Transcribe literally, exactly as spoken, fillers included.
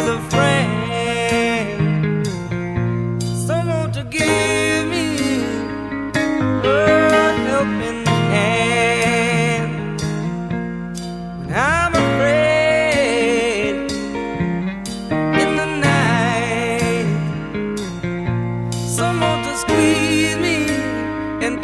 as a friend, someone to give me a helping